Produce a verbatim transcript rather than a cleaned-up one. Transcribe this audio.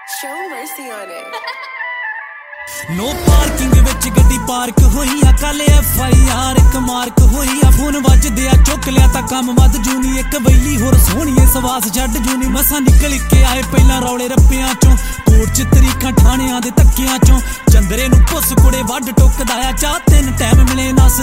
Show mercy on it. No parking विच गड्डी park होई आ कल एफ आई आर एक मार्क होई आ फोन वजदे आ चुक लिया तां कम वध जूनी एक वैली होर सोहणीए सवास छड्ड जूनी मसां निकल के आए पहलां रौले रप्पियां चों कोट च तरीकां ठाणियां दे धक्कियां चों चंदरे नूं पुस कुड़े वड्ड टुकदा आ चाह तिन टैम मिले नस